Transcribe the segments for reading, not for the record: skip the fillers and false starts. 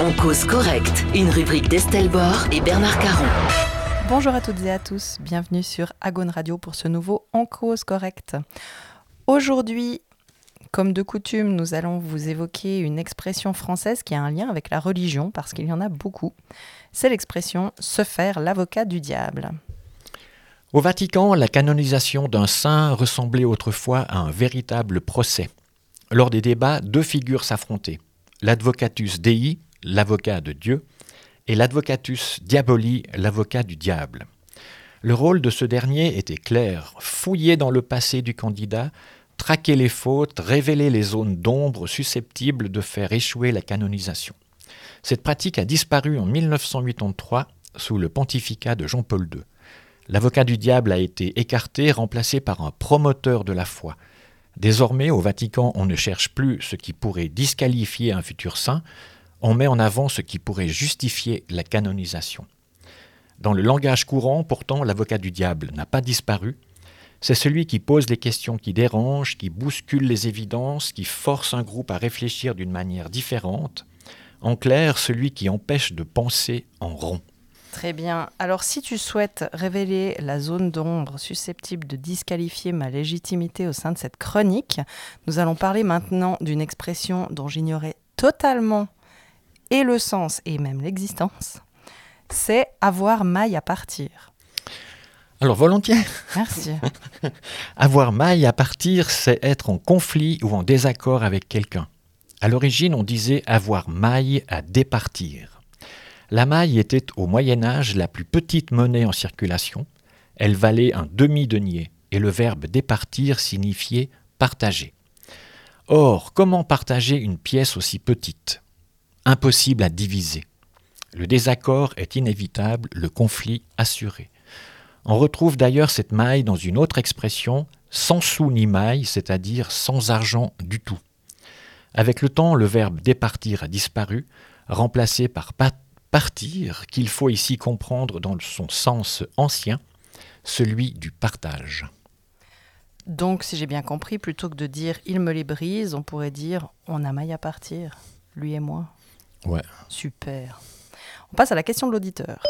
On cause correct, une rubrique d'Estelle Bord et Bernard Caron. Bonjour à toutes et à tous, bienvenue sur Agone Radio pour ce nouveau On cause correct. Aujourd'hui, comme de coutume, nous allons vous évoquer une expression française qui a un lien avec la religion, parce qu'il y en a beaucoup. C'est l'expression « se faire l'avocat du diable ». Au Vatican, la canonisation d'un saint ressemblait autrefois à un véritable procès. Lors des débats, deux figures s'affrontaient. L'advocatus Dei, l'avocat de Dieu, et l'advocatus Diaboli, l'avocat du diable. Le rôle de ce dernier était clair, fouiller dans le passé du candidat, traquer les fautes, révéler les zones d'ombre susceptibles de faire échouer la canonisation. Cette pratique a disparu en 1983 sous le pontificat de Jean-Paul II. L'avocat du diable a été écarté, remplacé par un promoteur de la foi. Désormais, au Vatican, on ne cherche plus ce qui pourrait disqualifier un futur saint, on met en avant ce qui pourrait justifier la canonisation. Dans le langage courant, pourtant, l'avocat du diable n'a pas disparu. C'est celui qui pose les questions qui dérangent, qui bouscule les évidences, qui force un groupe à réfléchir d'une manière différente. En clair, celui qui empêche de penser en rond. Très bien. Alors, si tu souhaites révéler la zone d'ombre susceptible de disqualifier ma légitimité au sein de cette chronique, nous allons parler maintenant d'une expression dont j'ignorais totalement et le sens et même l'existence. C'est avoir maille à partir. Alors, volontiers. Merci. Avoir maille à partir, c'est être en conflit ou en désaccord avec quelqu'un. À l'origine, on disait avoir maille à départir. La maille était au Moyen-Âge la plus petite monnaie en circulation. Elle valait un demi-denier et le verbe départir signifiait partager. Or, comment partager une pièce aussi petite ? Impossible à diviser. Le désaccord est inévitable, le conflit assuré. On retrouve d'ailleurs cette maille dans une autre expression, sans sou ni maille, c'est-à-dire sans argent du tout. Avec le temps, le verbe départir a disparu, remplacé par partir, qu'il faut ici comprendre dans son sens ancien, celui du partage. Donc, si j'ai bien compris, plutôt que de dire « il me les brise », on pourrait dire « on a maille à partir, lui et moi ». Ouais. Super. On passe à la question de l'auditeur.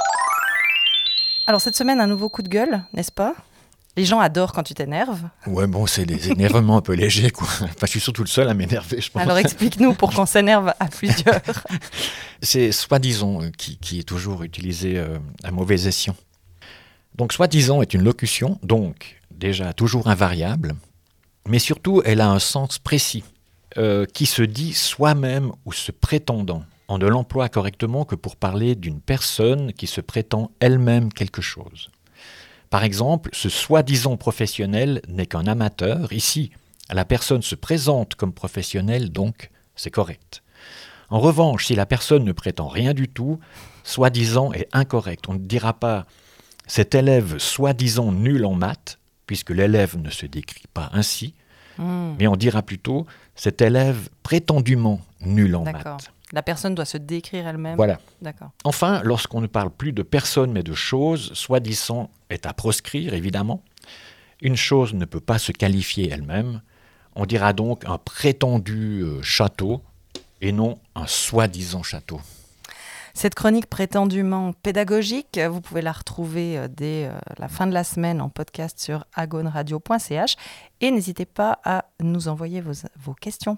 Alors, cette semaine, un nouveau coup de gueule, n'est-ce pas ? Les gens adorent quand tu t'énerves. Ouais, bon, c'est des énervements un peu légers, quoi. Enfin, je suis surtout le seul à m'énerver, je pense. Alors, explique-nous pour qu'on s'énerve à plusieurs. C'est soi-disant qui est toujours utilisé à mauvais escient. Donc, soi-disant est une locution, donc déjà toujours invariable, mais surtout, elle a un sens précis, qui se dit soi-même ou se prétendant. On ne l'emploie correctement que pour parler d'une personne qui se prétend elle-même quelque chose. Par exemple, ce soi-disant professionnel n'est qu'un amateur. Ici, la personne se présente comme professionnelle, donc c'est correct. En revanche, si la personne ne prétend rien du tout, soi-disant est incorrect. On ne dira pas « cet élève soi-disant nul en maths », puisque l'élève ne se décrit pas ainsi, mais on dira plutôt « cet élève prétendument nul en maths ». La personne doit se décrire elle-même. Voilà. D'accord. Enfin, lorsqu'on ne parle plus de personnes mais de choses, soi-disant est à proscrire, évidemment. Une chose ne peut pas se qualifier elle-même. On dira donc un prétendu château et non un soi-disant château. Cette chronique prétendument pédagogique, vous pouvez la retrouver dès la fin de la semaine en podcast sur agoneradio.ch et n'hésitez pas à nous envoyer vos questions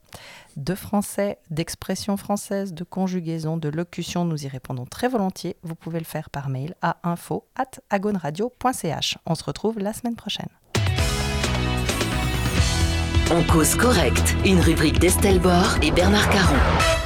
de français, d'expression française, de conjugaison, de locution. Nous y répondons très volontiers. Vous pouvez le faire par mail à info@agoneradio.ch. On se retrouve la semaine prochaine. On cause correct, une rubrique d'Estelle Bord et Bernard Caron.